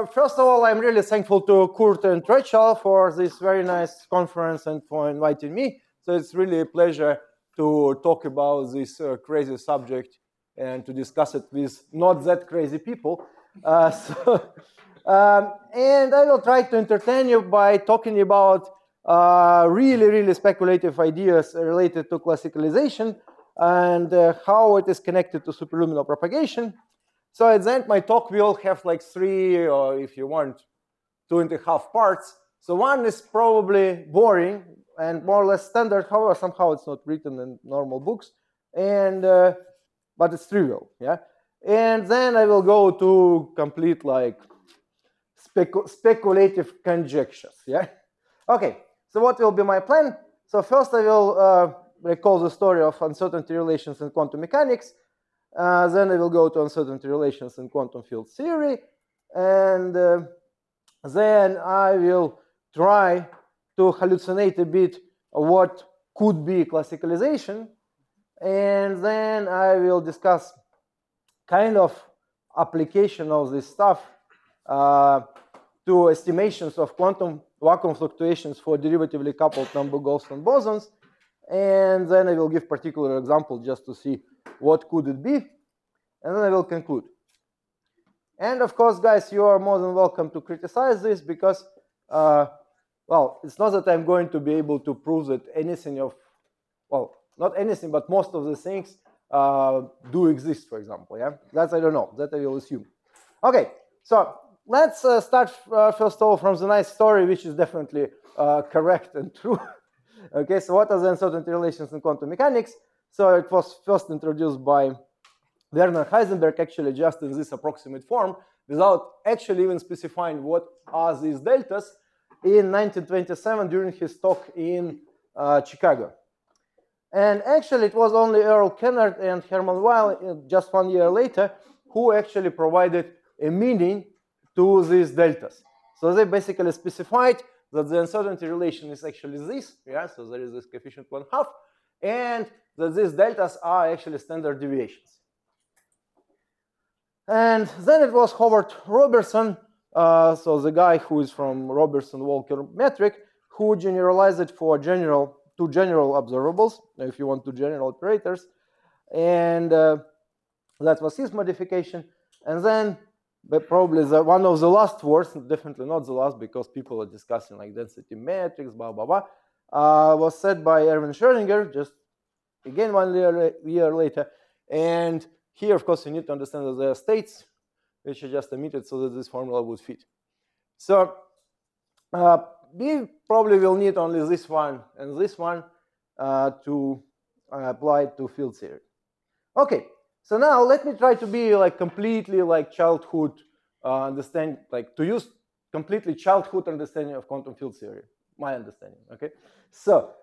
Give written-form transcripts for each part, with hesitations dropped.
first of all, I'm really thankful to Kurt and Rachel for this very nice conference and for inviting me. So it's really a pleasure to talk about this crazy subject and to discuss it with not that crazy people. And I will try to entertain you by talking about really speculative ideas related to classicalization and how it is connected to superluminal propagation. So at the end, my talk will have like 3, or if you want, 2.5 parts. So one is probably boring and more or less standard. However, somehow it's not written in normal books, and but it's trivial, yeah. And then I will go to complete like speculative conjectures, yeah. Okay. So what will be my plan? So first I will recall the story of uncertainty relations in quantum mechanics. Then I will go to uncertainty relations in quantum field theory, and then I will try to hallucinate a bit what could be classicalization, and then I will discuss kind of application of this stuff to estimations of quantum vacuum fluctuations for derivatively coupled number-Goldstone bosons, and then I will give particular example just to see what could it be, and then I will conclude. And of course, guys, you are more than welcome to criticize this because, well, it's not that I'm going to be able to prove that anything of, well, not anything, but most of the things do exist, for example, yeah? That I don't know, that I will assume. Okay, so let's start first of all from the nice story, which is definitely correct and true. Okay, so what are the uncertainty relations in quantum mechanics? So it was first introduced by Werner Heisenberg, actually just in this approximate form, without actually even specifying what are these deltas, in 1927 during his talk in Chicago. And actually it was only Earl Kennard and Hermann Weyl just 1 year later who actually provided a meaning to these deltas. So they basically specified that the uncertainty relation is actually this, yeah, so there is this coefficient 1/2, and that these deltas are actually standard deviations. And then it was Howard Robertson, so the guy who is from Robertson-Walker metric, who generalized it for two general observables, if you want two general operators, and that was his modification. And then probably one of the last words, definitely not the last, because people are discussing like density metrics, blah, blah, blah, was said by Erwin Schrödinger, just again 1 year later. And here, of course, you need to understand that there are states which are just omitted so that this formula would fit. So we probably will need only this one and this one to apply to field theory. Okay. So now let me try to be like completely like childhood understand, like to use completely childhood understanding of quantum field theory, my understanding, okay? So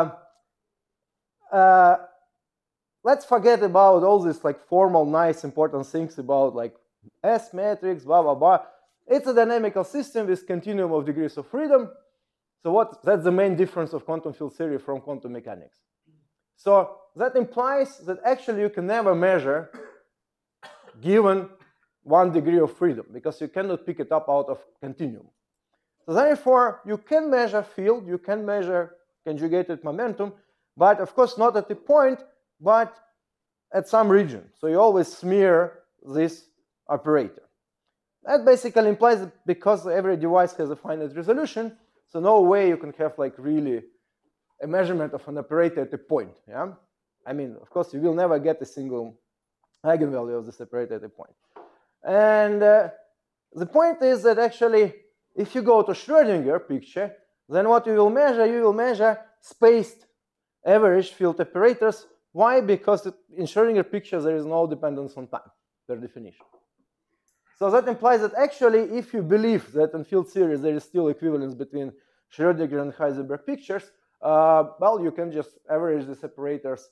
let's forget about all this like formal, nice, important things about like S matrix, blah, blah, blah. It's a dynamical system with continuum of degrees of freedom. So that's the main difference of quantum field theory from quantum mechanics. So that implies that actually you can never measure given 1 degree of freedom because you cannot pick it up out of continuum. So therefore, you can measure field, you can measure conjugated momentum, but of course not at the point, but at some region. So you always smear this operator. That basically implies that because every device has a finite resolution, so no way you can have like really a measurement of an operator at a point, yeah? I mean, of course, you will never get a single eigenvalue of this operator at a point. And the point is that actually, if you go to Schrödinger picture, then what you will measure spaced average field operators. Why? Because in Schrödinger picture, there is no dependence on time, per definition. So that implies that actually, if you believe that in field theory there is still equivalence between Schrödinger and Heisenberg pictures, well, you can just average the separators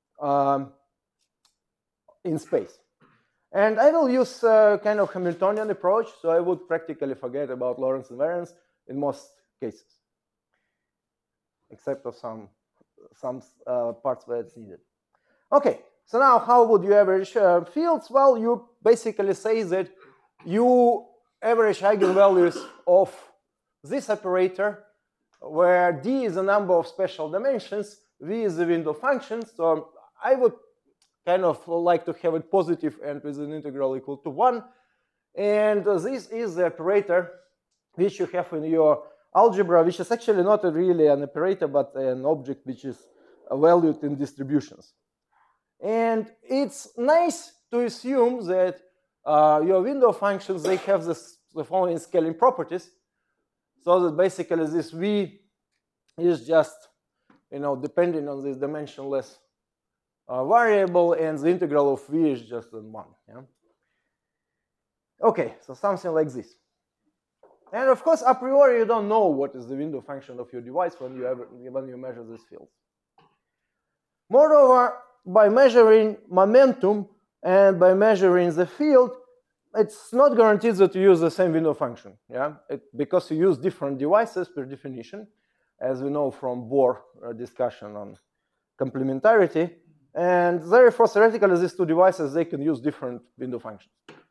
in space. And I will use kind of Hamiltonian approach, so I would practically forget about Lorentz invariance in most cases, except of some parts where it's needed. Okay, so now how would you average fields? Well, you basically say that you average eigenvalues of this operator, where D is the number of special dimensions, V is the window function. So I would kind of like to have it positive and with an integral equal to 1. And this is the operator which you have in your algebra, which is actually not really an operator, but an object which is valued in distributions. And it's nice to assume that your window functions, they have the following scaling properties. So that basically this V is just, depending on this dimensionless variable, and the integral of V is just 1. Yeah? Okay, so something like this. And of course, a priori, you don't know what is the window function of your device when you measure these fields. Moreover, by measuring momentum and by measuring the field, it's not guaranteed that you use the same window function, yeah? Because you use different devices per definition, as we know from Bohr discussion on complementarity. And therefore, theoretically, these two devices, they can use different window functions.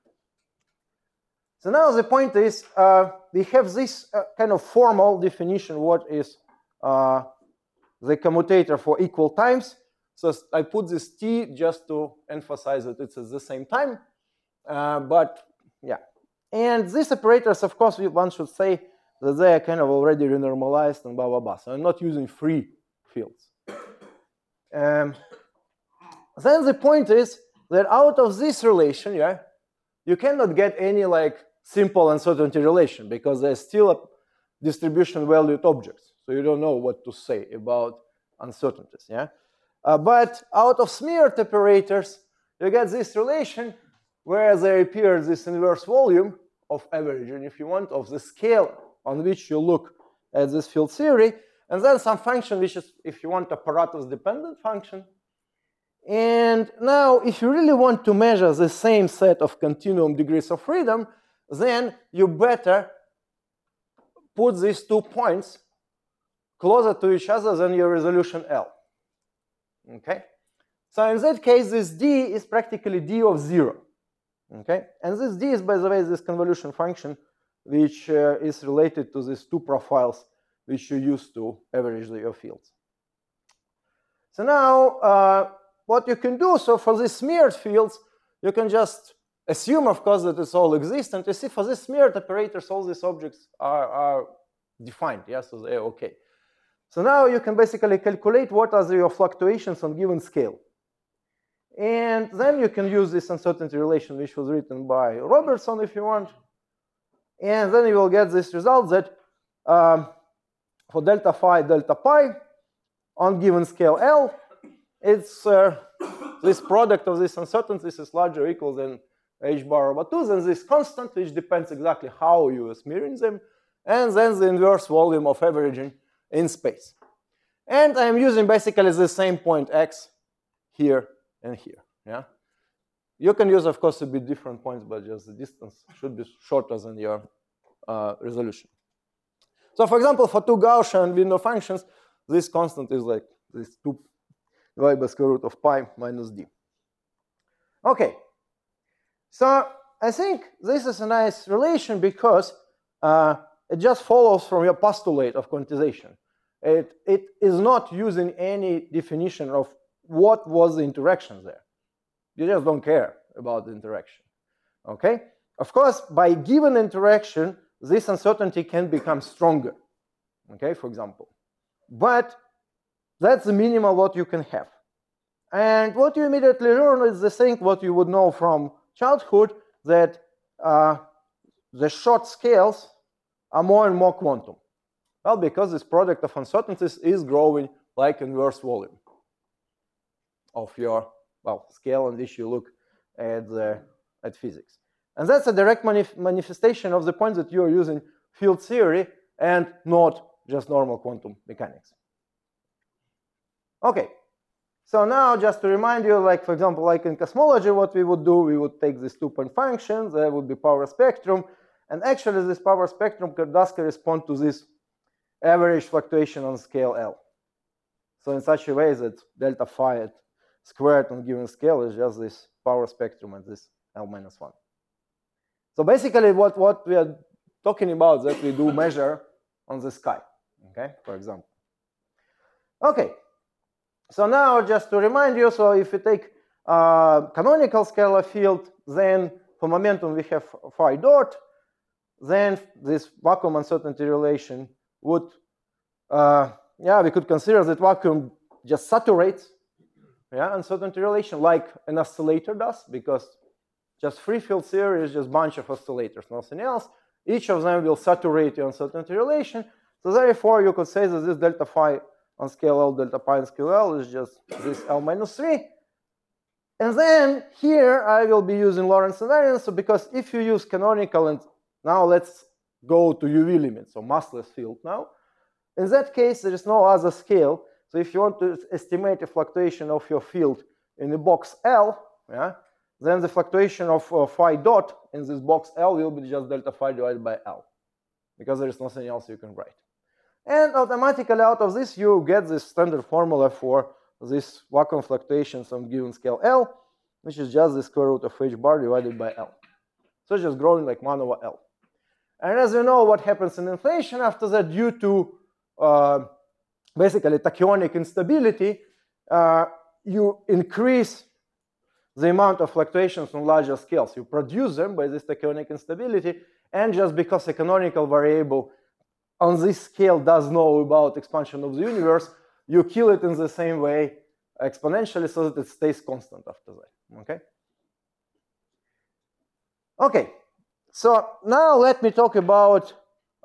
So now the point is, we have this kind of formal definition, what is the commutator for equal times. So I put this T just to emphasize that it's at the same time. But yeah, and these operators, of course, one should say that they are kind of already renormalized and blah, blah, blah. So I'm not using free fields. Then the point is that out of this relation, yeah, you cannot get any like simple uncertainty relation because there's still a distribution valued objects. So you don't know what to say about uncertainties, yeah. But out of smeared operators, you get this relation where there appears this inverse volume of averaging, if you want, of the scale on which you look at this field theory, and then some function which is, if you want, apparatus-dependent function. And now, if you really want to measure the same set of continuum degrees of freedom, then you better put these 2 points closer to each other than your resolution L. Okay? So in that case, this D is practically D of 0. Okay? And this D is, by the way, this convolution function, which is related to these 2 profiles which you use to average your fields. So now, what you can do, so for these smeared fields, you can just assume, of course, that it's all exists. And you see, for these smeared operators, all these objects are defined. Yeah, so they're okay. So now you can basically calculate what are your fluctuations on given scale. And then you can use this uncertainty relation, which was written by Robertson, if you want. And then you will get this result that for delta phi, delta pi, on given scale L, it's this product of these uncertainties is larger or equal than h bar over 2, then this constant, which depends exactly how you are smearing them, and then the inverse volume of averaging in space. And I'm using basically the same point x here and here. Yeah, you can use, of course, a bit different points, but just the distance should be shorter than your resolution. So, for example, for 2 Gaussian window functions, this constant is like this 2 divided by square root of pi minus d. Okay, so I think this is a nice relation because it just follows from your postulate of quantization. It is not using any definition of what was the interaction there. You just don't care about the interaction. Okay? Of course, by given interaction, this uncertainty can become stronger. Okay, for example. But that's the minimum what you can have. And what you immediately learn is the thing what you would know from childhood, that the short scales are more and more quantum. Well, because this product of uncertainties is growing like inverse volume of your, well, scale on which you look at physics. And that's a direct manifestation of the point that you are using field theory and not just normal quantum mechanics. Okay, so now just to remind you, like, for example, like in cosmology, what we would do, we would take these 2-point functions, there would be power spectrum, and actually this power spectrum does correspond to this average fluctuation on scale L. So in such a way that delta phi squared on given scale is just this power spectrum at this L minus 1. So basically what we are talking about that we do measure on the sky, okay, for example. Okay, so now just to remind you, so if we take canonical scalar field, then for momentum we have phi dot, then this vacuum uncertainty relation would, we could consider that vacuum just saturates, uncertainty relation like an oscillator does, because just free field theory is just a bunch of oscillators, nothing else. Each of them will saturate the uncertainty relation. So therefore, you could say that this delta phi on scale L, delta pi on scale L is just this L minus 3. And then here I will be using Lorentz invariance. So because if you use canonical, and now let's go to UV limit, so massless field now. In that case, there is no other scale. So if you want to estimate a fluctuation of your field in the box L, then the fluctuation of phi dot in this box L will be just delta phi divided by L, because there is nothing else you can write. And automatically out of this, you get this standard formula for this vacuum fluctuations on given scale L, which is just the square root of h bar divided by L. So it's just growing like 1 over L. And as you know, what happens in inflation after that, due to basically tachyonic instability, you increase the amount of fluctuations on larger scales. You produce them by this tachyonic instability, and just because a canonical variable on this scale does know about expansion of the universe, you kill it in the same way exponentially so that it stays constant after that, okay? Okay, so now let me talk about,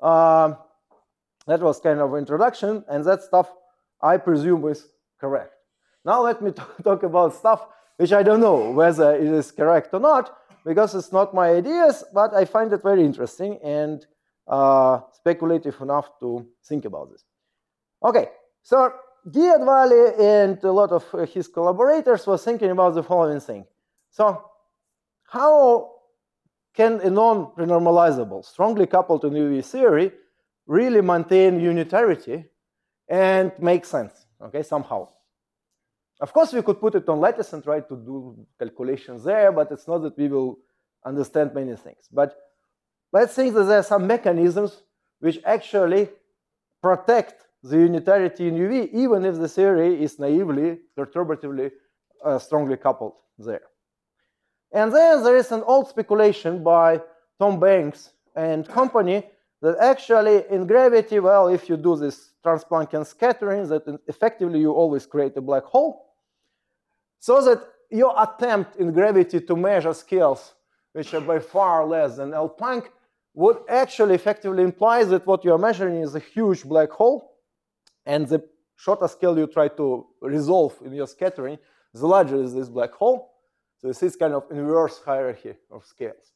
that was kind of introduction, and that stuff I presume is correct. Now let me talk about stuff which I don't know whether it is correct or not, because it's not my ideas, but I find it very interesting and speculative enough to think about this. Okay, so Diadvali and a lot of his collaborators were thinking about the following thing. So how can a non-renormalizable, strongly coupled to UV theory, really maintain unitarity and make sense, okay, somehow? Of course, we could put it on lattice and try to do calculations there, but it's not that we will understand many things. But let's think that there are some mechanisms which actually protect the unitarity in UV, even if the theory is naively, perturbatively, strongly coupled there. And then there is an old speculation by Tom Banks and company that actually in gravity, well, if you do this Trans-Planckian scattering, that effectively you always create a black hole. So that your attempt in gravity to measure scales which are by far less than L Planck would actually effectively imply that what you are measuring is a huge black hole, and the shorter scale you try to resolve in your scattering, the larger is this black hole. So this is kind of inverse hierarchy of scales.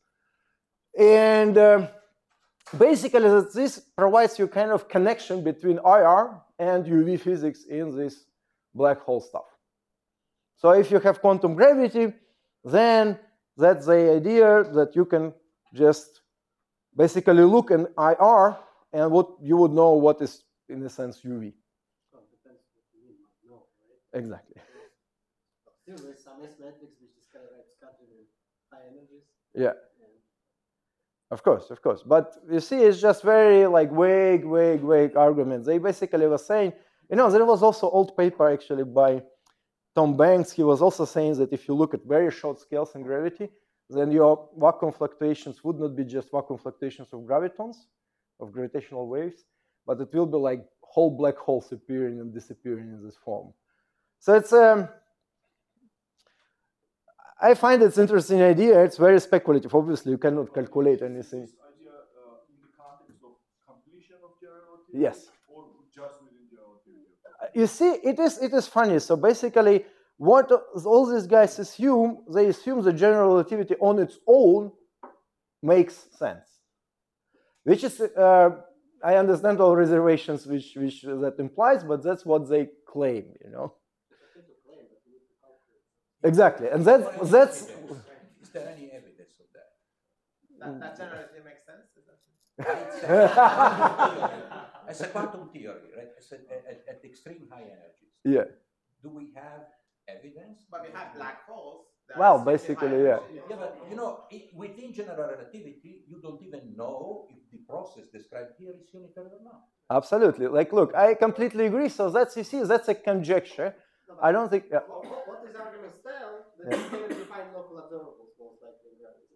And basically this provides you kind of connection between IR and UV physics in this black hole stuff. So if you have quantum gravity, then that's the idea that you can just basically look in IR and what you would know what is, in a sense, UV. So it depends what you mean by no, right? Exactly. Still, there's some S matrix which describes scattering in high energies. Yeah. Of course. But you see, it's just very like vague arguments. They basically were saying, there was also old paper actually by Tom Banks. He was also saying that if you look at very short scales in gravity, then your vacuum fluctuations would not be just vacuum fluctuations of gravitons, of gravitational waves, but it will be like whole black holes appearing and disappearing in this form. So it's I find it's an interesting idea. It's very speculative. Obviously, you cannot calculate anything. This idea in the context of completion of general relativity? Yes. Or just within general relativity? You see, it is funny. So basically, what all these guys assume, they assume the general relativity on its own makes sense. Which is, I understand all reservations which that implies, but that's what they claim, Exactly, and that's. Is there any evidence of that? That generally makes sense. As a quantum theory, right? At extreme high energies. Yeah. Do we have evidence? But we have black holes Well, basically, yeah. Yeah, but you know, within general relativity, you don't even know if the process described here is unitary or not. Absolutely. Like, look, I completely agree. So that's, you see, that's a conjecture. No, I don't think. Yeah. What these arguments tell, that you can define local observables most likely in gravity.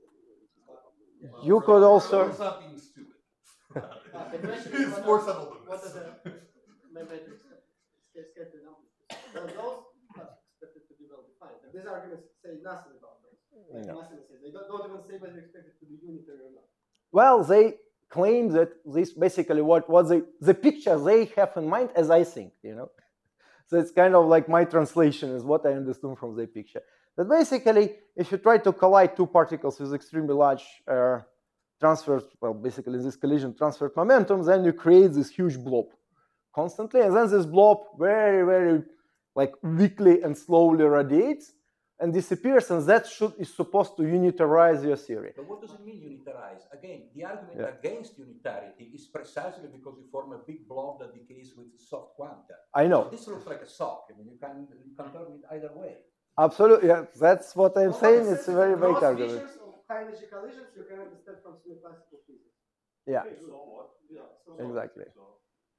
You could also. Something stupid. The question is It's more subtle than what this. are the metrics scattered numbers? Those are expected to be well defined. And these arguments say nothing about those. Like Massimo says, they don't even say whether expected to be unitary or not. Well, they claim that this basically what the picture they have in mind as I think, you know. So it's kind of like my translation is what I understood from the picture. That basically, if you try to collide two particles with extremely large transfer, well, basically this collision transfer momentum, then you create this huge blob constantly, and then this blob very, very like weakly and slowly radiates and disappears, and that is supposed to unitarize your theory. But what does it mean unitarize? Again, the argument against unitarity is precisely because you form a big blob that decays with soft quanta. I know. So this looks like a sock. I mean, you can turn it either way. Absolutely, yeah. That's what I'm saying. It's a very vague argument. Features of high energy collisions you can understand from semi-classical physics. Yeah. So what? Yeah, so Exactly. So,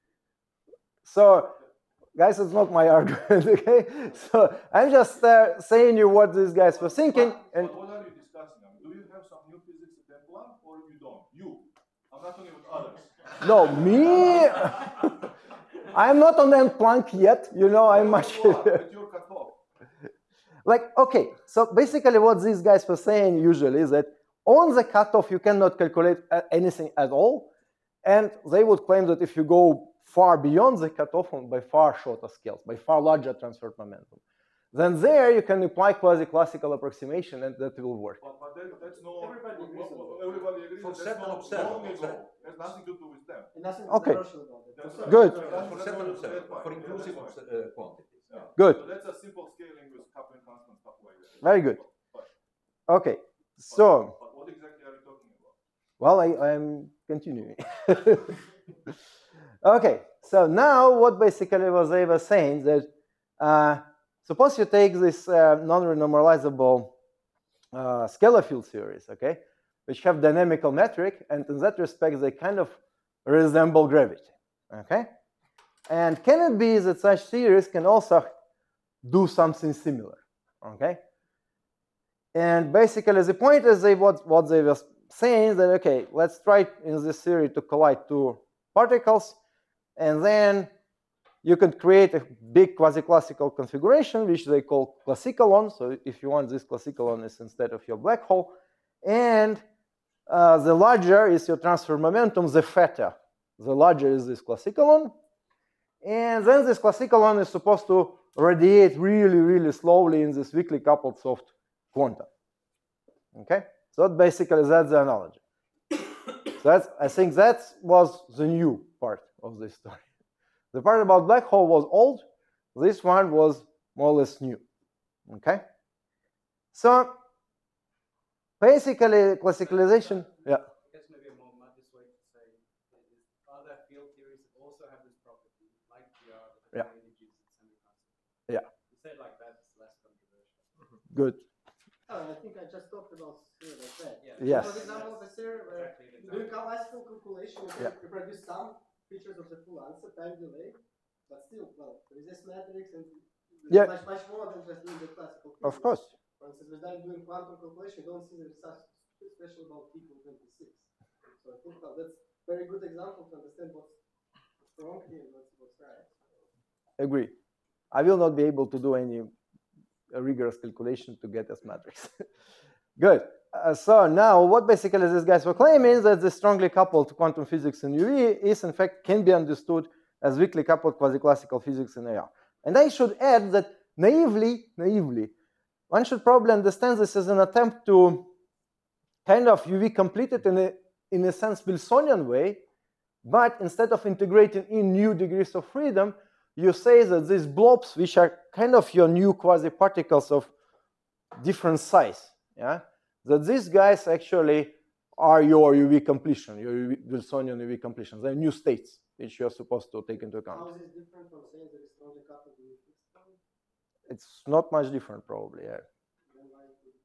So, guys, it's not my argument, okay? So I'm just saying you what these guys were thinking. And what are you discussing? I mean, do you have some new physics at that plan, or you don't? You. I'm not talking about others. no, me, I'm not on that Planck yet. You know, I'm much. But you're cut off. Like, okay, so basically what these guys were saying usually is that on the cutoff you cannot calculate anything at all, and they would claim that if you go far beyond the cutoff on by far shorter scales, by far larger transfer momentum, then there you can apply quasi-classical approximation and that will work. But that's no. Everybody agrees on that. Everybody agrees For that certain that's observables, long ago. right? Has nothing to do with them. and nothing Okay. controversial about it. That's So- Good. That's For certain that's observables, fine. for Yeah, inclusive that's fine. quantities. Yeah. Good. So that's a simple scaling with coupling constant stuff like that. Very good. But, Okay, so, but what exactly are you talking about? well, I'm continuing. Okay, so now what basically was they were saying that suppose you take this non-renormalizable scalar field series, okay, which have dynamical metric, and in that respect they kind of resemble gravity, okay? And can it be that such theories can also do something similar, okay? And basically the point is what they were saying that, okay, let's try in this theory to collide two particles, and then you can create a big quasi-classical configuration, which they call classicalon. So if you want, this classicalon is instead of your black hole. And the larger is your transfer momentum, the fatter. The larger is this classicalon. And then this classicalon is supposed to radiate really, really slowly in this weakly coupled soft quantum. Okay? So basically, that's the analogy. So I think that was the new part of this story. The part about black hole was old. This one was more or less new. Okay? So basically, classicalization, yeah. I guess maybe a more modest way to say it is other field theories that also have this property, like PR, the Yeah. energies and semi-constant. Yeah. To say it like that, it's less controversial. Good. Oh, I think I just talked about theory like that. Yes. For example, of a theory where doing classical calculation, you produce some features of the full answer, time delay, but still, well, there is this matrix and much more than just doing the classical physics. Of course. For instance, with that doing quantum calculation, you don't see the such special about T equal 26. So I think that's a very good example to understand what's wrong here and what's right. Agree. I will not be able to do any rigorous calculation to get S matrix. Good. So now what basically these guys were claiming is that the strongly coupled quantum physics in UV is in fact can be understood as weakly coupled quasi-classical physics in AR. And I should add that naively, one should probably understand this as an attempt to kind of UV complete it in a sense Wilsonian way, but instead of integrating in new degrees of freedom, you say that these blobs, which are kind of your new quasi-particles of different size, yeah, that these guys actually are your UV completion, your Wilsonian UV completion. They're new states which you're supposed to take into account. How is this different from saying that it's strongly coupled with fixed time? It's not much different, probably. Yeah. Then why would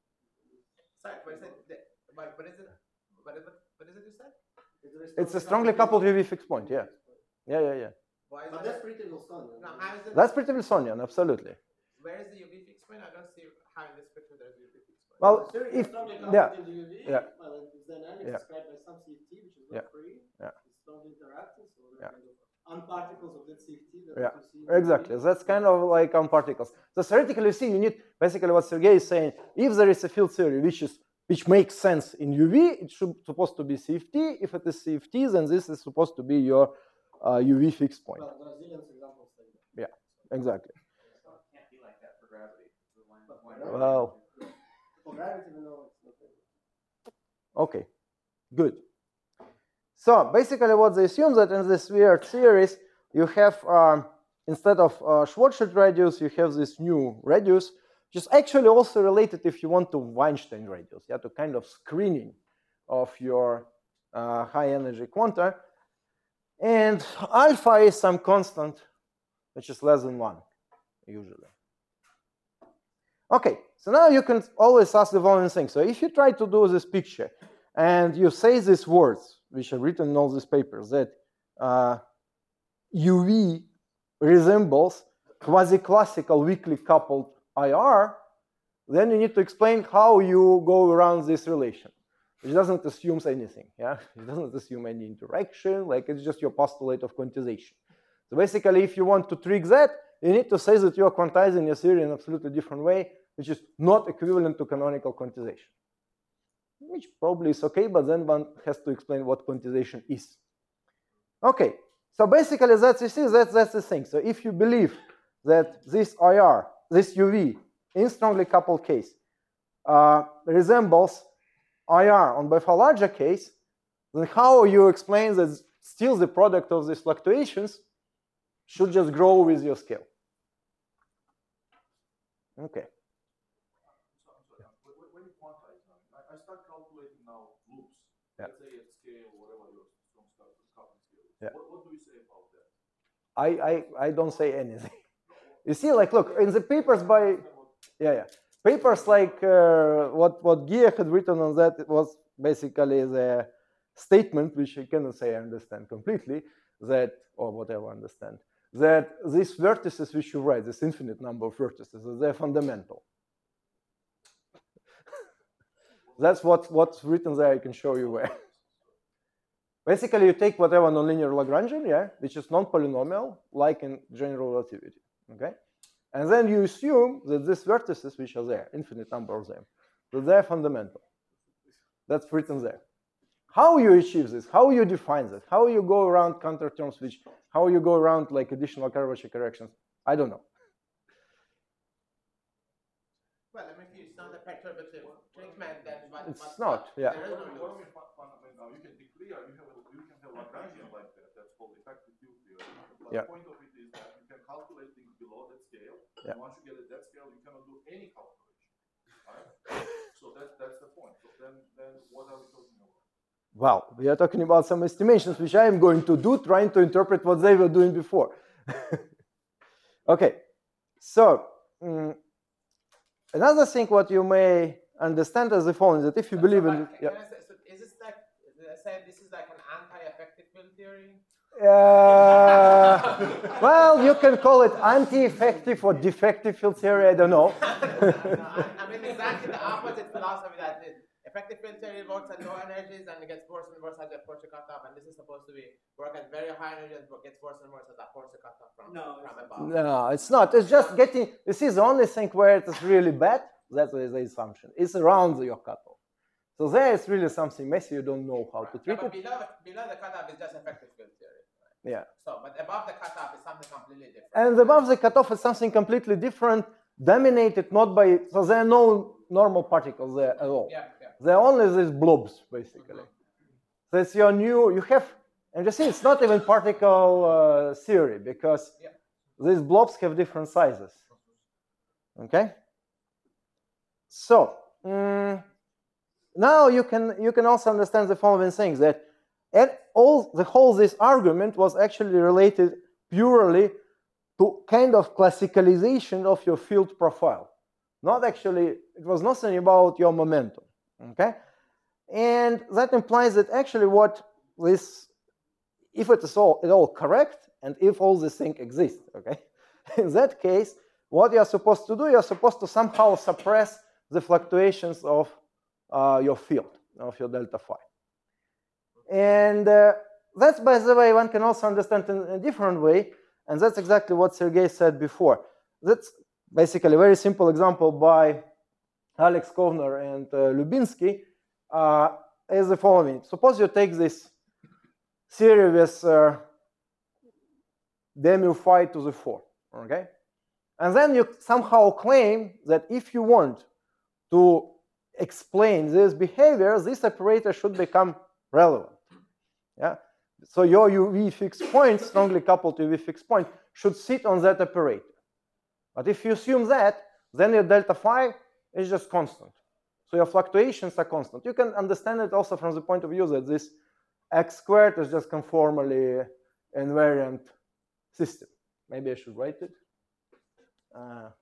Sorry, but is it? What is it? What is it you said? It's a strongly coupled UV fixed point. Yeah. Yeah. Why is But that? that's pretty Wilsonian. No, how is it? That's pretty Wilsonian, absolutely. Where is the UV fixed point? I don't see how in this picture there's UV fixed point. Well, There is if strongly coupled yeah, in the UV. yeah. Well, it's dynamics Yeah. described by some CFT, which is Yeah. not free. Yeah. It's strongly interacting, so there Yeah. are kind of unparticles of that CFT that Yeah, you see in the exactly. UV. That's kind of like on particles. So theoretically, you see, you need basically what Sergey is saying. If there is a field theory which makes sense in UV, it should supposed to be CFT. If it is CFT, then this is supposed to be your UV fixed point. Well, there are zillions examples like that. Yeah, exactly. So it can't be like that for gravity. The line- But line- for Well, For gravity, we know it's not there. okay, good. So basically, what they assume that in this weird series, you have instead of Schwarzschild radius, you have this new radius, which is actually also related, if you want, to Weinstein radius, yeah, to kind of screening of your high energy quanta. And alpha is some constant which is less than 1, usually. Okay, so now you can always ask the following thing. So if you try to do this picture and you say these words, which are written in all these papers, that UV resembles quasi-classical weakly coupled IR, then you need to explain how you go around this relation. It doesn't assume anything, yeah? It doesn't assume any interaction, like it's just your postulate of quantization. So basically, if you want to trick that, you need to say that you are quantizing your theory in an absolutely different way, which is not equivalent to canonical quantization. Which probably is okay, but then one has to explain what quantization is. Okay, so basically that's the thing. So if you believe that this IR, this UV, in strongly coupled case, resembles IR on by far larger case, then how you explain that still the product of these fluctuations should just grow with your scale? Okay. When you quantize now, I start calculating now loops. Yeah. Let's say at scale, whatever your strong coupling scale is. Yeah. What do you say about that? I don't say anything. You see, like, look, in the papers by, papers like what Gia had written on that, it was basically the statement, which I cannot say I understand completely, that, or whatever I understand, that these vertices which you write, this infinite number of vertices, they're fundamental. That's what's written there. I can show you where. Basically, you take whatever nonlinear Lagrangian, yeah, which is non-polynomial, like in general relativity, okay? And then you assume that these vertices, which are there, infinite number of them, that they're fundamental. That's written there. How you achieve this, how you define that, how you go around counter terms, how you go around like additional Caravaggio corrections, I don't know. Well, I mean, if it's not a perturbative treatment, then It's not, yeah. There is no What loop. I mean, now you can declare you can have Lagrangian like that. That's called effective field theory. But Yeah. the point of it is that you can calculate things below that scale. Yeah. And once you get at that scale, you cannot do any calculation. Right? So that's the point. So then what are we talking about? Well, we are talking about some estimations, which I am going to do, trying to interpret what they were doing before. Okay, so another thing what you may understand is the following, that if you believe in... Can I say, so is this like, say this is like an anti-effective field theory? Well, you can call it anti-effective or defective field theory, I don't know. No, I mean exactly the opposite philosophy that is. Effective field theory works at low energies and it gets worse and worse as you approach the cutoff, and this is supposed to be work at very high energies and gets worse and worse as you approach the cutoff from above. No, it's not. It's just getting, you see, the only thing where it is really bad, that is the assumption. It's around your cutoff. So there is really something messy, you don't know how to treat But it. below the cutoff is just effective field theory. Right? Yeah. So, but above the cutoff is something completely different. And above the cutoff is something completely different, dominated not by, so there are no normal particles there at all. Yeah. There are only these blobs, basically. So it's your new, you have, and you see, it's not even particle theory, because these blobs have different sizes. Okay? So, now you can also understand the following things, that the whole this argument was actually related purely to kind of classicalization of your field profile. Not actually, it was nothing about your momentum. Okay? And that implies that actually what this, if it is all correct, and if all these things exist, okay? In that case, what you're supposed to do, you're supposed to somehow suppress the fluctuations of your field, of your delta phi. And that's, by the way, one can also understand in a different way, and that's exactly what Sergey said before. That's basically a very simple example by Alex Kovner and Lubinsky is the following. Suppose you take this series with demu phi to the 4, okay? And then you somehow claim that if you want to explain this behavior, this operator should become relevant. Yeah? So your UV fixed point, strongly coupled UV fixed point, should sit on that operator. But if you assume that, then your delta phi is just constant. So your fluctuations are constant. You can understand it also from the point of view that this x squared is just conformally invariant system. Maybe I should write it. There are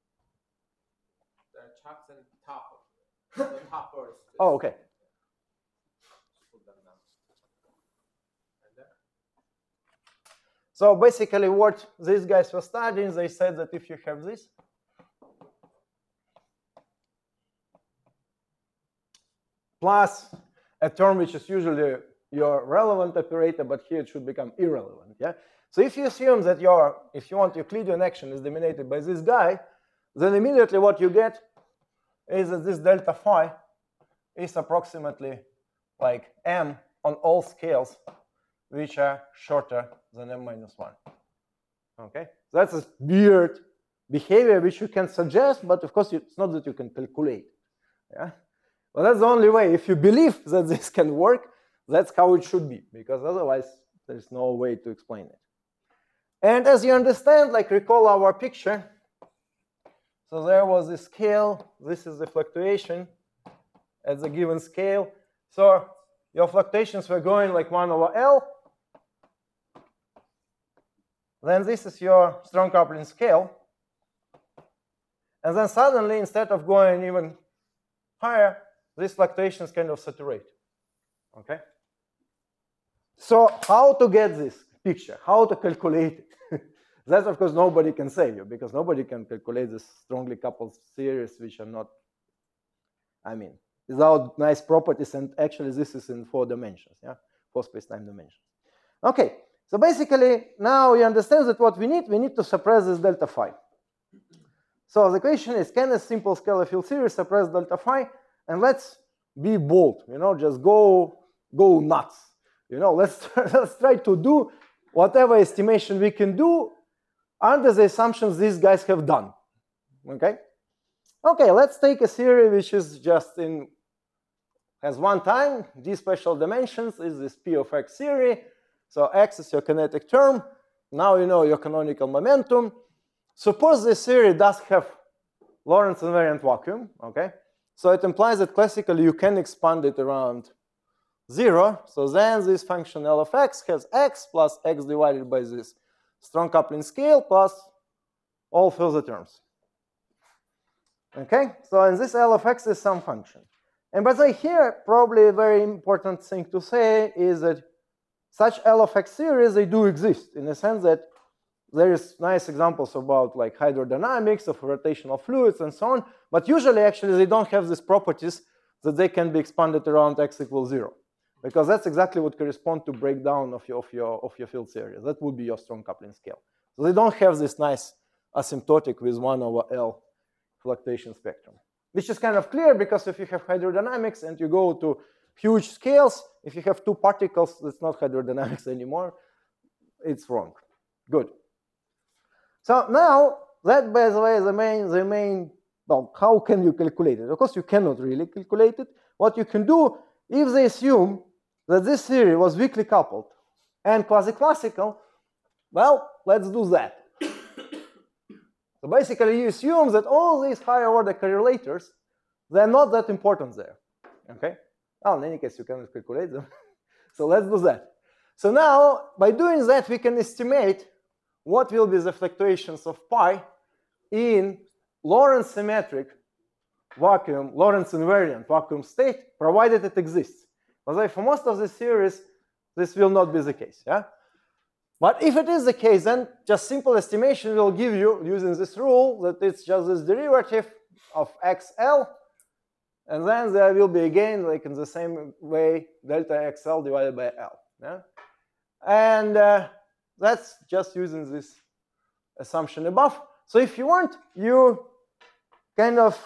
chucks and top. The toppers. Oh, okay. Put them down. And there. So basically what these guys were studying, they said that if you have this, plus a term which is usually your relevant operator, but here it should become irrelevant. Yeah. So if you assume that if you want Euclidean action is dominated by this guy, then immediately what you get is that this delta phi is approximately like m on all scales which are shorter than m minus 1. Okay, so that's a weird behavior which you can suggest, but of course it's not that you can calculate. Yeah, but that's the only way. If you believe that this can work, that's how it should be, because otherwise there's no way to explain it. And as you understand, like recall our picture. So there was a scale. This is the fluctuation at the given scale. So your fluctuations were going like 1 over L. Then this is your strong coupling scale. And then suddenly, instead of going even higher, these fluctuations kind of saturate. Okay? So how to get this picture? How to calculate it? That, of course, nobody can say you, because nobody can calculate this strongly coupled series which are not, I mean, without nice properties, and actually this is in 4 dimensions, yeah, 4 space-time dimensions. Okay, so basically now you understand that what we need to suppress this delta phi. So the question is, can a simple scalar field series suppress delta phi? And let's be bold, you know, just go nuts. You know, let's try to do whatever estimation we can do under the assumptions these guys have done. Okay? Okay, let's take a theory which is just has one time, d special dimensions is this P of x theory. So x is your kinetic term. Now you know your canonical momentum. Suppose this theory does have Lorentz invariant vacuum, okay? So it implies that classically you can expand it around 0. So then this function L of x has x plus x divided by this strong coupling scale plus all further terms. Okay, so and this L of x is some function. And by the way, here probably a very important thing to say is that such L of x series, they do exist in the sense that there is nice examples about like hydrodynamics of rotational fluids and so on, but usually actually they don't have these properties that they can be expanded around x equals 0. Because that's exactly what corresponds to breakdown of your field series. That would be your strong coupling scale. So they don't have this nice asymptotic with 1 over L fluctuation spectrum, which is kind of clear because if you have hydrodynamics and you go to huge scales, if you have 2 particles, it's not hydrodynamics anymore. It's wrong. Good. So now that, by the way, the main. Well, how can you calculate it? Of course, you cannot really calculate it. What you can do, if they assume that this theory was weakly coupled and quasi-classical, well, let's do that. So basically, you assume that all these higher order correlators, they're not that important there. Okay? Well, in any case, you cannot calculate them. So let's do that. So now, by doing that, we can estimate what will be the fluctuations of pi in Lorentz symmetric vacuum, Lorentz invariant vacuum state, provided it exists. But for most of the series, this will not be the case. Yeah. But if it is the case, then just simple estimation will give you, using this rule, that it's just this derivative of xl, and then there will be again, like in the same way, delta xl divided by L. Yeah? And that's just using this assumption above. So if you want, you kind of,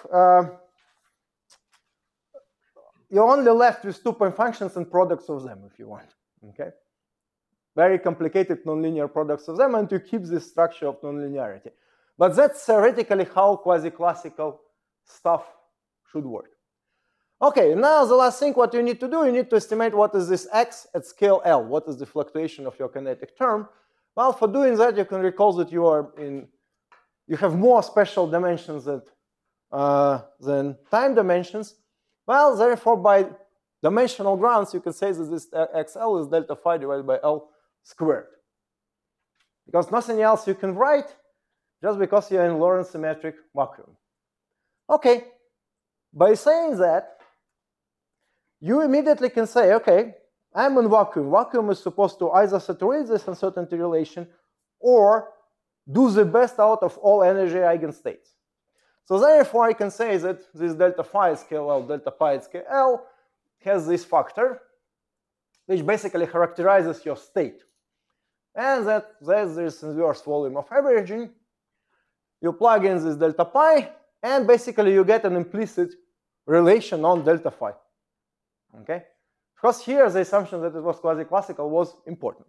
you're only left with two-point functions and products of them if you want. Okay? Very complicated nonlinear products of them, and you keep this structure of nonlinearity. But that's theoretically how quasi-classical stuff should work. Okay, now the last thing what you need to do, you need to estimate what is this x at scale L. What is the fluctuation of your kinetic term? Well, for doing that, you can recall that you have more special dimensions than time dimensions. Well, therefore, by dimensional grounds, you can say that this xl is delta phi divided by L squared. Because nothing else you can write just because you're in Lorentz symmetric vacuum. Okay, by saying that, you immediately can say, okay, I'm in vacuum. Vacuum is supposed to either saturate this uncertainty relation or do the best out of all energy eigenstates. So therefore, I can say that this delta phi at scale L, delta pi at scale L has this factor, which basically characterizes your state. And that there's this inverse volume of averaging. You plug in this delta pi, and basically you get an implicit relation on delta phi. Okay? Because here the assumption that it was quasi-classical was important.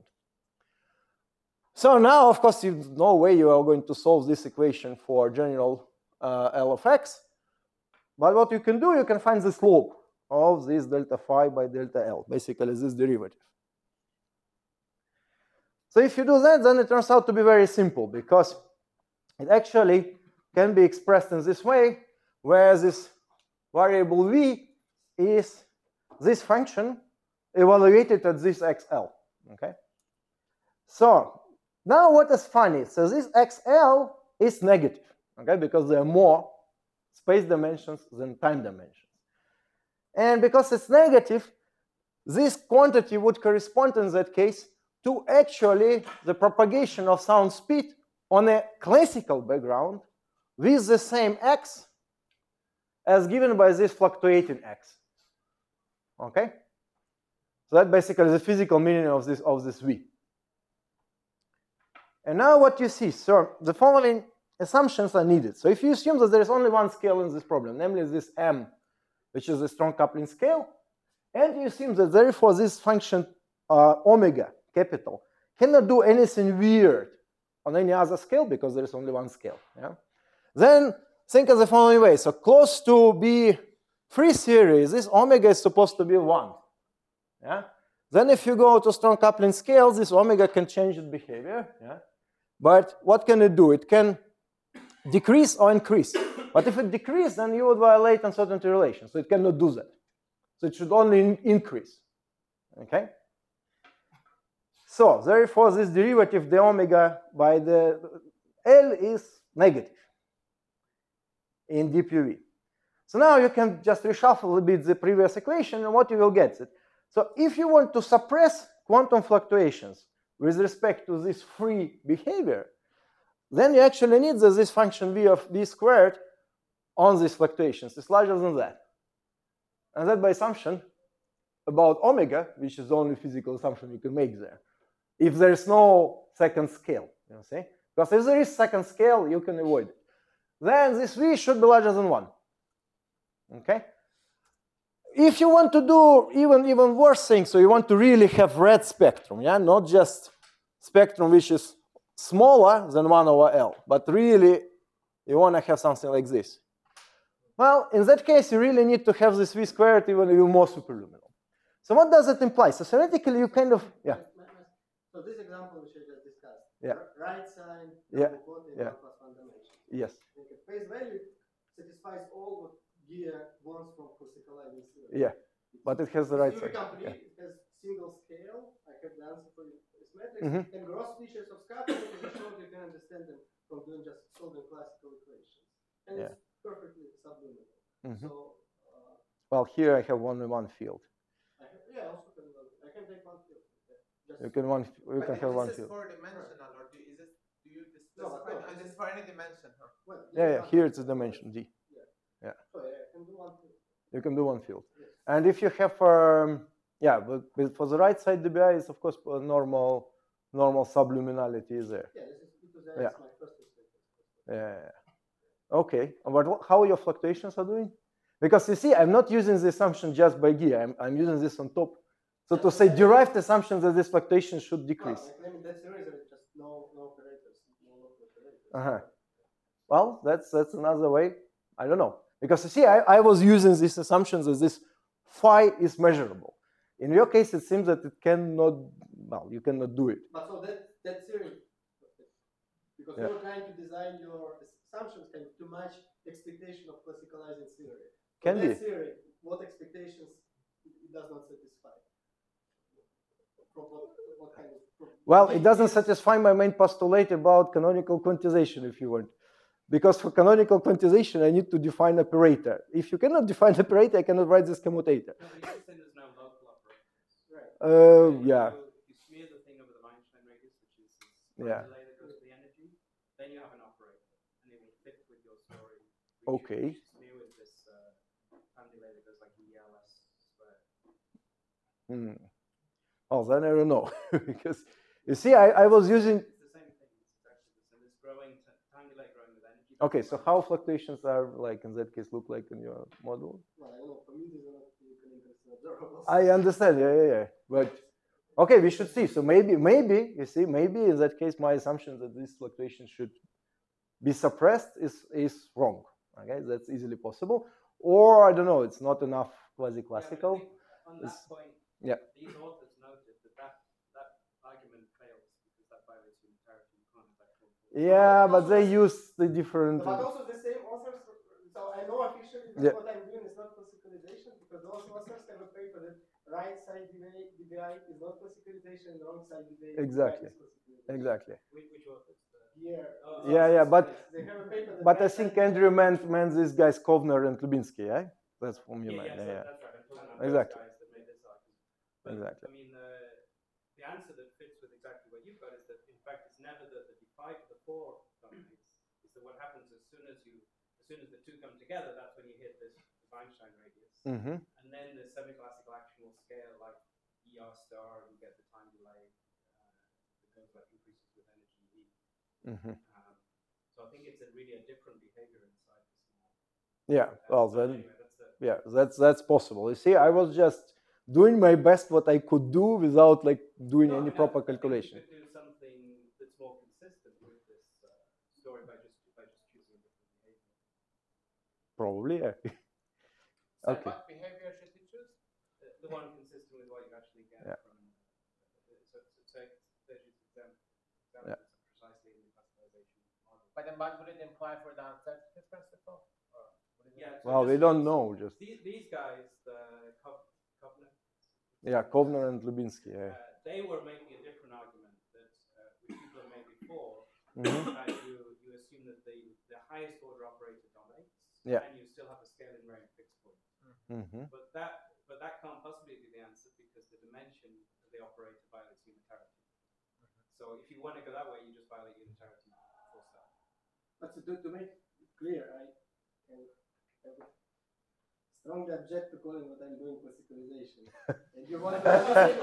So now, of course, there's no way you are going to solve this equation for general L of x. But what you can do, you can find the slope of this delta phi by delta L, basically this derivative. So if you do that, then it turns out to be very simple, because it actually can be expressed in this way, where this variable v is this function evaluated at this xl. Okay? So now what is funny? So this xl is negative, okay, because there are more space dimensions than time dimensions. And because it's negative, this quantity would correspond in that case to actually the propagation of sound speed on a classical background with the same x as given by this fluctuating x. Okay? So that basically is the physical meaning of this v. And now what you see, so the following assumptions are needed. So if you assume that there is only one scale in this problem, namely this m, which is the strong coupling scale, and you assume that therefore this function omega, capital, cannot do anything weird on any other scale because there is only one scale. Yeah? Then think of the following way. So close to B3 series, this omega is supposed to be 1. Yeah? Then if you go to strong coupling scales, this omega can change its behavior. Yeah? But what can it do? It can decrease or increase. But if it decreases, then you would violate uncertainty relations. So it cannot do that. So it should only increase. Okay? So therefore, this derivative, the omega by the L, is negative in DPV. So now you can just reshuffle a bit the previous equation, and what you will get. So if you want to suppress quantum fluctuations with respect to this free behavior, then you actually need that this function v of v squared on these fluctuations is larger than that. And that by assumption about omega, which is the only physical assumption you can make there, if there is no second scale, you know, see? Because if there is second scale, you can avoid it. Then this v should be larger than 1. Okay? If you want to do even worse things, so you want to really have red spectrum, yeah, not just spectrum which is smaller than 1 over L, but really you want to have something like this. Well, in that case, you really need to have this v squared even more superluminal. So what does it imply? So theoretically, you kind of, yeah. So this example which I just discussed, Yeah. right sign, Yeah. double quote, Yeah. plus one dimension. Yes. Okay. Face value satisfies all what Gear wants from classicalizing theory. Yeah. But it has the right Theory side. complete, Yeah. it has single scale. I have the answer for this matrix. Mhm. And gross features of scattering is short, you can understand them from doing just solving classical equations. And Yeah. it's perfectly subluminal. Mhm. So, Well, here I have only one field. yeah, also I can take one field. Just You can But have one this is field. four-dimensional, or do you No, but specify? no, And this is for any dimension, huh? well, Yeah, here it's a dimension D. So yeah, I can do one field. You can do one field. Yes. And if you have, but for the right side dBi is of course a normal subluminality is there. Yeah, this is because Yeah. that's my first mistake. Yeah. Okay. But how your fluctuations are doing? Because you see, I'm not using the assumption just by G. I'm using this on top. So to say derived assumption that this fluctuation should decrease. Well, I mean, that series of it, just no operators, no local operators. Uh-huh. Well, that's another way. I don't know. Because you see, I was using these assumptions as this phi is measurable. In your case, it seems that it cannot, well, you cannot do it. But so that theory, because Yeah. you were trying to design your assumptions kind of to match expectation of classicalizing theory. So Can that be. theory, what expectations it does not satisfy? What kind of? Well, it doesn't satisfy my main postulate about canonical quantization, if you want. Because for canonical quantization, I need to define operator. If you cannot define operator, I cannot write this commutator. No, but you just say there's no local operators. Right. Yeah. If you smear the thing over the Weinstein radius, which is this Yeah. delay that goes to the energy, then you have an operator, and it will fit with your story. Okay. You should smear with this time delay that goes like ELS squared. Oh, then I don't know. Because you see, I was using. It's the same thing. It's actually the same. It's growing time delay growing with energy. Okay, so how fluctuations are like in that case look like in your model? Well, I don't know. For me, these are not clinically interesting observables. I understand. Yeah. But okay, we should see. So maybe you see, maybe in that case, my assumption that this fluctuation should be suppressed is wrong. Okay, that's easily possible. Or I don't know, it's not enough quasi-classical. Yeah, on that point, yeah. These authors noted that argument fails because that violates unitarity. You can't have that full. Yeah, but they use the different. But also the same authors. So I know officially that Yeah. what I'm doing is not classicalization because those authors have a paper that right side dBi is not classicalization, and wrong side dBi Exactly. is classicalization. Exactly. Which authors? Here. Yeah, but They have a paper that but I right think side Andrew dBi meant these guys Kovner and Lubinsky, yeah? That's from you, Yeah, man. so Yeah. that's right. I'm talking about Exactly. those guys that made this argument. But, Exactly. I mean, the answer that fits with exactly what you've got is that in fact it's never that the d5 to the 4 dominates. It's that what happens as soon as the two come together, that's when you hit this Weinstein radius, and then the semi-classical action will scale like ER star, and you get the time delay that goes like increases with energy E. So I think it's really a different behavior inside this model. Yeah. Well, then. Anyway, Yeah, that's possible. You see, I was just doing my best what I could do without like doing any proper calculation. You could do something that's more consistent with this story by just choosing a different behavior. Probably, yeah. So Okay. what behavior should you choose? The one consistent with what you actually get Yeah. from. So take this example. Yeah. Precisely in the classification model. But then what would it imply for the uncertainty principle? Or would it Yeah. So Well, we just don't use know. Just these guys, the Kovner. yeah, Kovner and Lubinsky. Yeah. They were making a different argument that which people have made before. Mhm. You assume that the highest order operator dominates, Yeah. and you still have a scaling range fixed point. But that can't possibly be the answer because the dimension of the operator violates unitarity. So if you want to go that way, you just violate unitarity. Full stop. But to make it clear, I would strongly object to calling what I'm doing classicalization. And you want to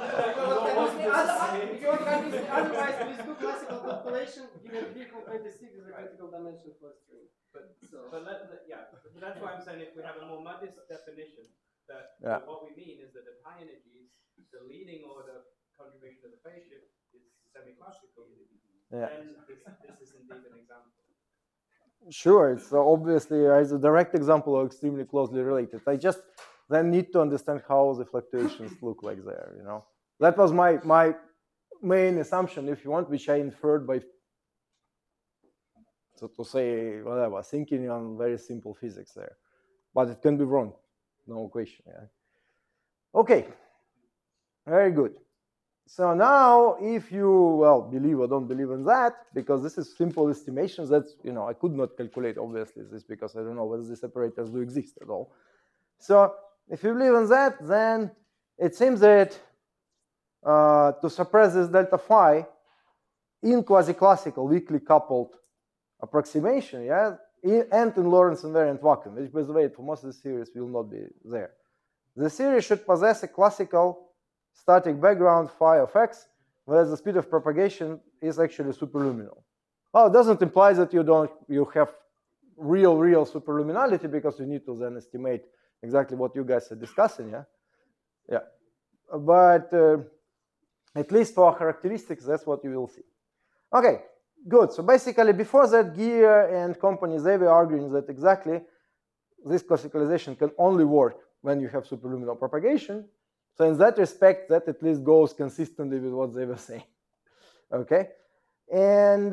otherwise, please do classical calculation. Given 3.26 is a critical dimension for a string. But that's why I'm saying if we have a more modest definition, that Yeah. what we mean is that at high energies, the leading order contribution to the phase shift is semi-classical. Yeah. Then this is indeed an example. Sure, it's obviously as a direct example or extremely closely related. I just then need to understand how the fluctuations look like there. You know, that was my main assumption, if you want, which I inferred by, so to say, whatever, thinking on very simple physics there, but it can be wrong, no question. Yeah. Okay, very good. So now, if you, well, believe or don't believe in that, because this is simple estimations, that's, I could not calculate, obviously, this because I don't know whether these operators do exist at all. So if you believe in that, then it seems that to suppress this delta phi in quasi-classical weakly coupled approximation, yeah, and in Lorentz invariant vacuum, which, by the way, for most of the series will not be there. The series should possess a classical static background phi of x, whereas the speed of propagation is actually superluminal. Well, it doesn't imply that you have real superluminality, because you need to then estimate exactly what you guys are discussing, yeah. But at least for characteristics, that's what you will see. Okay, good. So basically, before that, Gear and company, they were arguing that exactly this classicalization can only work when you have superluminal propagation. So in that respect, that at least goes consistently with what they were saying. Okay, and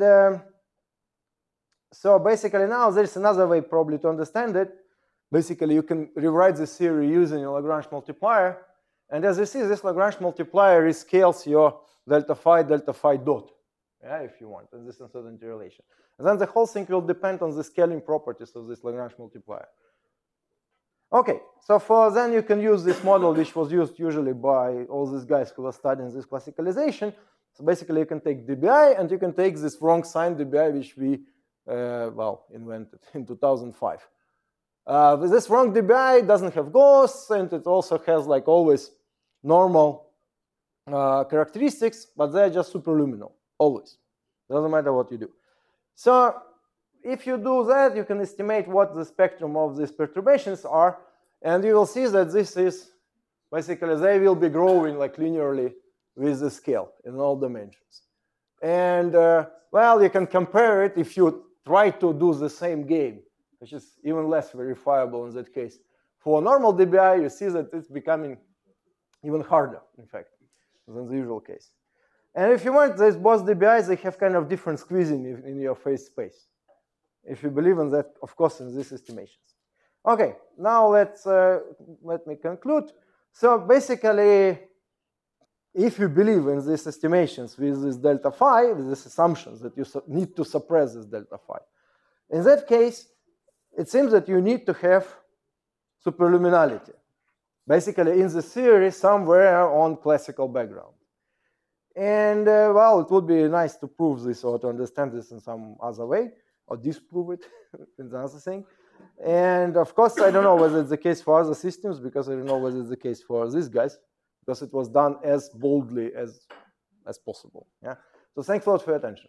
so basically now there's another way probably to understand it. Basically, you can rewrite this theory using a Lagrange multiplier. And as you see, this Lagrange multiplier rescales your delta phi dot, yeah, if you want, in this uncertainty relation. And then the whole thing will depend on the scaling properties of this Lagrange multiplier. Okay, so for then you can use this model, which was used usually by all these guys who were studying this classicalization. So basically, you can take dBi, and you can take this wrong sign dBi, which we invented in 2005. This wrong dBi doesn't have ghosts, and it also has, like always, normal characteristics, but they're just superluminal, always. Doesn't matter what you do. So if you do that, you can estimate what the spectrum of these perturbations are, and you will see that this is basically, they will be growing like linearly with the scale in all dimensions. And well, you can compare it if you try to do the same game, which is even less verifiable in that case. For normal dBi, you see that it's becoming even harder, in fact, than the usual case. And if you want, these both dBis, they have kind of different squeezing in your phase space. If you believe in that, of course, in these estimations. Okay, now let me conclude. So basically, if you believe in these estimations with this delta phi, with these assumptions that you need to suppress this delta phi, in that case, it seems that you need to have superluminality. Basically, in the theory, somewhere on classical background. And well, it would be nice to prove this or to understand this in some other way, or disprove it, is another thing. And of course, I don't know whether it's the case for other systems, because I don't know whether it's the case for these guys, because it was done as boldly as possible. Yeah. So thanks a lot for your attention.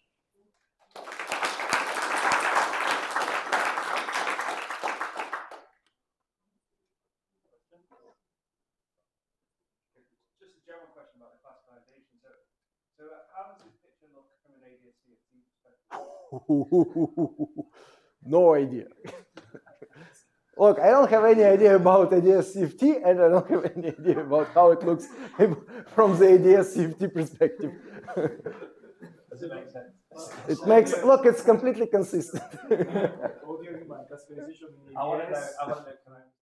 Just a general question about the classification. So how does this picture look from an ADS-CFT perspective? No idea. Look, I don't have any idea about ADS-CFT, and I don't have any idea about how it looks from the ADS-CFT perspective. Does it make sense? It makes, look, it's completely consistent. Audio classification. I want to know, can I